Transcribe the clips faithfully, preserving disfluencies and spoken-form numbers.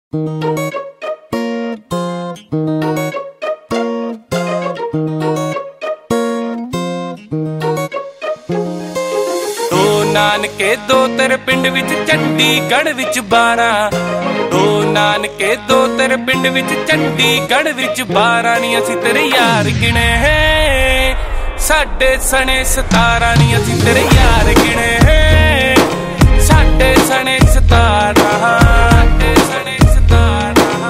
नानके दो तेरे पिंड विच चंडीगढ़ विच बारां दो नानके दो तेरे पिंड विच चंडीगढ़ विच बारां नी असीं तेरे यार गिणे साडे सने सतारां नी असीं तेरे यार गिणे साडे सने सतारां साडे सने सतारां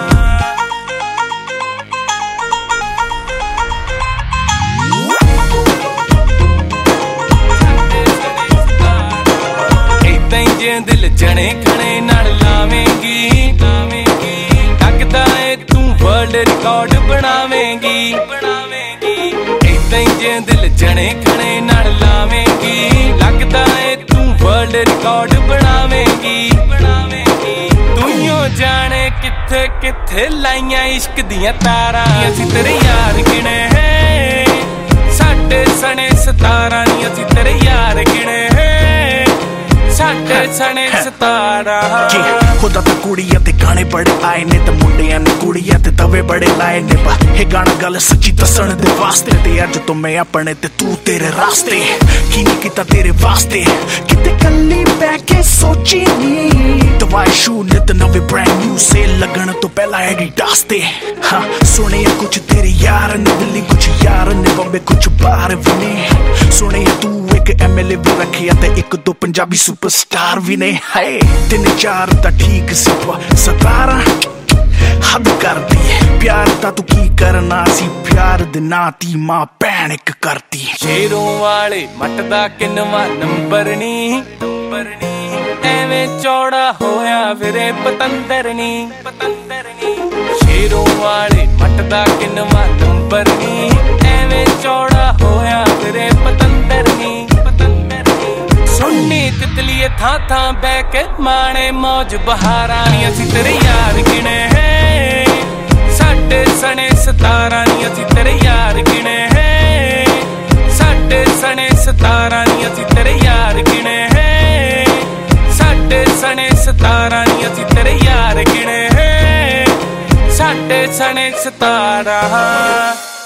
दिल जने खने नाल लावेंगी लावेंगी लगदा है तू वर्ल्ड रिकॉर्ड बनावेंगी बनावेंगी इदां ही जे दिल जने खने नाल लावेंगी लगदा है तू वर्ल्ड रिकॉर्ड बनावेंगी बनावेंगी तूं जाने किथे किथे लाइयां इश्क दियां तारां असीं तेरे यार गिणे साडे सने सतारां नी असीं तेरे यार गिणे खुदा तो कुड़िया ते गाने बड़े आए ने ते मुंडिया ने कुड़िया ते तवे बड़े लाए ने बा ये गाना गल सच्ची दसण दे वास्ते ते अज तो मैं अपने ते तू तेरे रास्ते की नहीं किता तेरे वास्ते किते कल्ली बैके सोची नी दवाई शू नित नवे ब्रांड न्यू सेल लगन तो पहला एडिडास ते हाँ सुने कुछ तेरे यार ने दिल्ली कुछ यार ने बॉम्बे कुछ बाहर भी ने सुने तू एक एमएलए भी रखे ते एक दो पंजाबी सुपरस्टार भी ने हाय तीन चार ता ठीक सिपा सतारा हद कर दी प्यार ता तू की करना सी प्यार दे नाती मां भैन इक करती शेरों वाले मट दा किन्नवा नंबर नी नंबर नी एवें चौड़ा होया फिरे पतंदर नी पतंदर नी शेरों वाले मट दा किन्नवा नंबर नी एवें चौड़ा होया फिरे पतंदर नी पतंदर नी सुन्नी तितलिए थां थां बह के माणे मौज बहारां नी असीं तेरे यार गिणे साडे सने सतारां नी असीं तेरे यार गिणे साडे सने सतारां नी असीं तेरे यार गिणे साडे सने सतारां नी असीं तेरे यार गिणे साडे सने सतारां